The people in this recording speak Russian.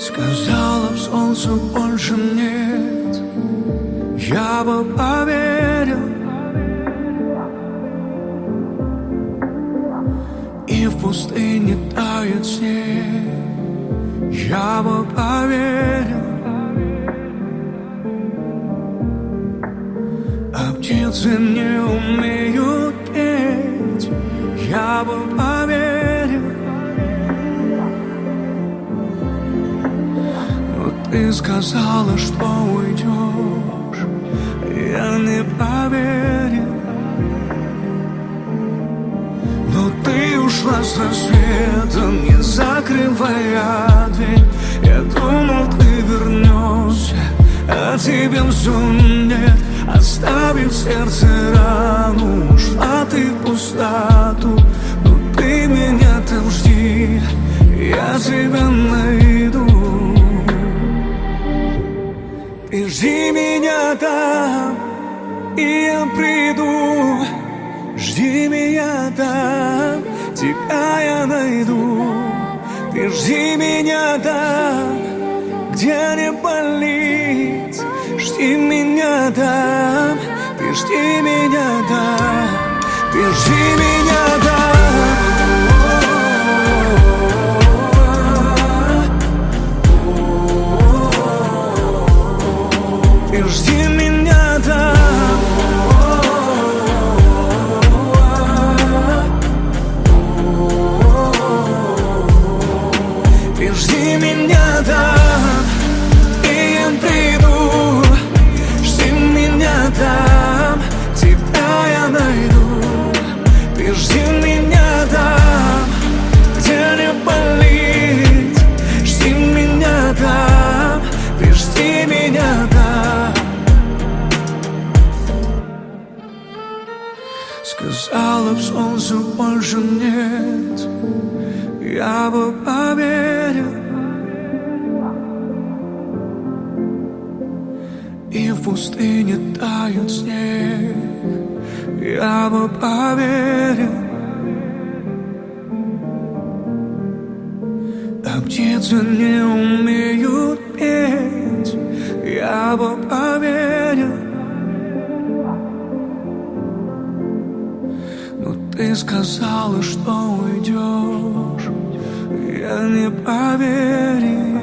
Сказала б, солнца больше нет, я бы поверил. И в пустыне тает снег, я бы поверил. А птицы не умеют петь, я бы поверил. Но ты сказала, что уйдешь, я не поверил. Но ты ушла с рассветом, не закрывая дверь. Я думал, ты вернешься, а тебе все нет. Оставив сердце рану, ушла ты в пустоту. Но ты меня там жди, я тебя найду. Ты жди меня там, и я приду. Жди меня там, тебя я найду. Ты жди меня там, где не болит. Жди меня там, ты жди меня там, ты жди меня там. Ты жди меня там. Ты жди меня там, и я приду. Жди меня там, тебя я найду. Ты жди меня там, где не болит. Жди меня там, ты жди меня там. Сказала б, солнца больше нет, я бы поверил. И в пустыне тает снег, я бы поверил. А птицы не умеют петь, я бы поверил. Но ты сказала, что уйдешь, я не поверил.